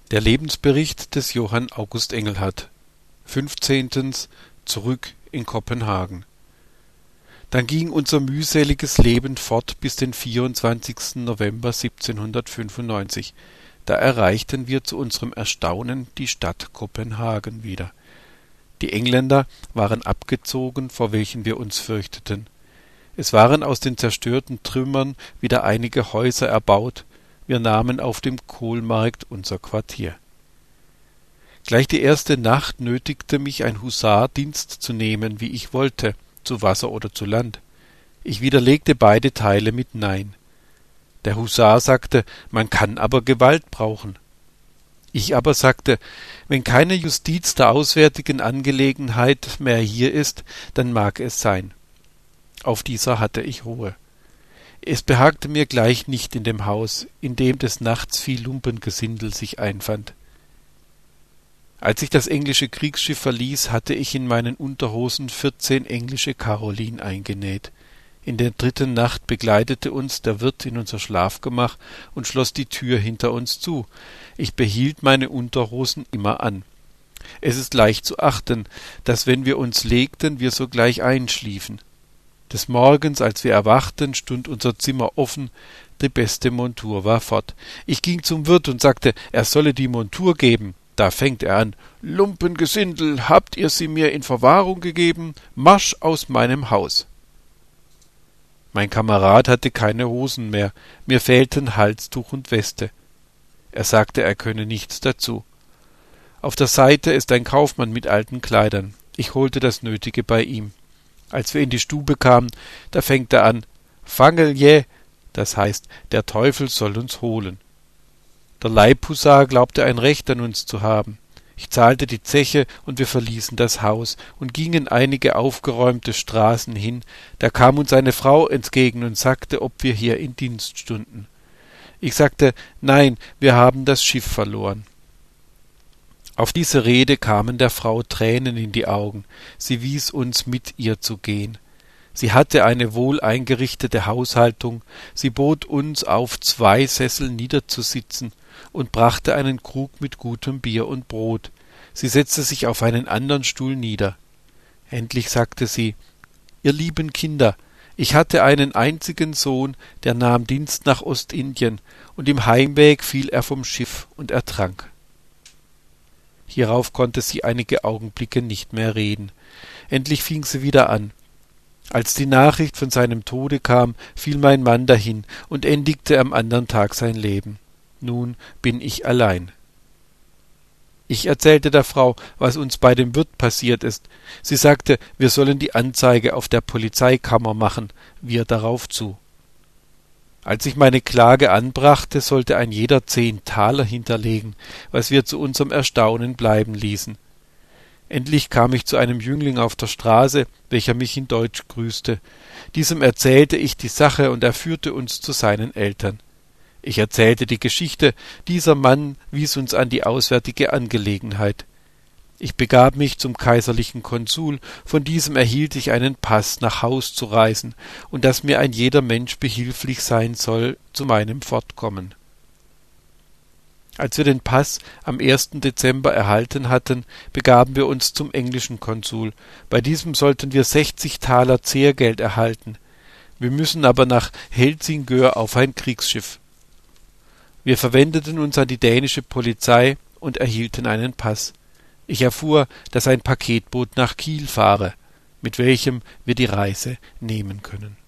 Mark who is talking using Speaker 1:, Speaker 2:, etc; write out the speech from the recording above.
Speaker 1: Der Lebensbericht des Johann August Engelhardt. 15. Zurück in Kopenhagen. Dann ging unser mühseliges Leben fort bis den 24. November 1795. Da erreichten wir zu unserem Erstaunen die Stadt Kopenhagen wieder. Die Engländer waren abgezogen, vor welchen wir uns fürchteten. Es waren aus den zerstörten Trümmern wieder einige Häuser erbaut. Wir nahmen auf dem Kohlmarkt unser Quartier. Gleich die erste Nacht nötigte mich ein Husar, Dienst zu nehmen, wie ich wollte, zu Wasser oder zu Land. Ich widerlegte beide Teile mit Nein. Der Husar sagte, man kann aber Gewalt brauchen. Ich aber sagte, wenn keine Justiz der auswärtigen Angelegenheit mehr hier ist, dann mag es sein. Auf dieser hatte ich Ruhe. Es behagte mir gleich nicht in dem Haus, in dem des Nachts viel Lumpengesindel sich einfand. Als ich das englische Kriegsschiff verließ, hatte ich in meinen Unterhosen 14 englische Karolin eingenäht. In der 3. Nacht begleitete uns der Wirt in unser Schlafgemach und schloss die Tür hinter uns zu. Ich behielt meine Unterhosen immer an. Es ist leicht zu achten, dass wenn wir uns legten, wir sogleich einschliefen. Des Morgens, als wir erwachten, stund unser Zimmer offen, die beste Montur war fort. Ich ging zum Wirt und sagte, er solle die Montur geben. Da fängt er an, »Lumpengesindel, habt ihr sie mir in Verwahrung gegeben? Marsch aus meinem Haus!« Mein Kamerad hatte keine Hosen mehr, mir fehlten Halstuch und Weste. Er sagte, er könne nichts dazu. Auf der Seite ist ein Kaufmann mit alten Kleidern. Ich holte das Nötige bei ihm. Als wir in die Stube kamen, da fängt er an, »Fangelje«, das heißt, der Teufel soll uns holen. Der Leibhusar glaubte ein Recht an uns zu haben. Ich zahlte die Zeche und wir verließen das Haus und gingen einige aufgeräumte Straßen hin. Da kam uns eine Frau entgegen und sagte, ob wir hier in Dienst stunden. Ich sagte, nein, wir haben das Schiff verloren. Auf diese Rede kamen der Frau Tränen in die Augen. Sie wies uns, mit ihr zu gehen. Sie hatte eine wohl eingerichtete Haushaltung. Sie bot uns auf 2 Sessel niederzusitzen und brachte einen Krug mit gutem Bier und Brot. Sie setzte sich auf einen andern Stuhl nieder. Endlich sagte sie, »Ihr lieben Kinder, ich hatte einen einzigen Sohn, der nahm Dienst nach Ostindien, und im Heimweg fiel er vom Schiff und ertrank.« Hierauf konnte sie einige Augenblicke nicht mehr reden. Endlich fing sie wieder an. Als die Nachricht von seinem Tode kam, fiel mein Mann dahin und endigte am andern Tag sein Leben. Nun bin ich allein. Ich erzählte der Frau, was uns bei dem Wirt passiert ist. Sie sagte, wir sollen die Anzeige auf der Polizeikammer machen, wir darauf zu. Als ich meine Klage anbrachte, sollte ein jeder 10 Taler hinterlegen, was wir zu unserem Erstaunen bleiben ließen. Endlich kam ich zu einem Jüngling auf der Straße, welcher mich in Deutsch grüßte. Diesem erzählte ich die Sache, und er führte uns zu seinen Eltern. Ich erzählte die Geschichte, dieser Mann wies uns an die auswärtige Angelegenheit. Ich begab mich zum kaiserlichen Konsul, von diesem erhielt ich einen Pass, nach Haus zu reisen, und dass mir ein jeder Mensch behilflich sein soll zu meinem Fortkommen. Als wir den Pass am 1. Dezember erhalten hatten, begaben wir uns zum englischen Konsul. Bei diesem sollten wir 60 Taler Zehrgeld erhalten. Wir müssen aber nach Helsingør auf ein Kriegsschiff. Wir verwendeten uns an die dänische Polizei und erhielten einen Pass. Ich erfuhr, dass ein Paketboot nach Kiel fahre, mit welchem wir die Reise nehmen können.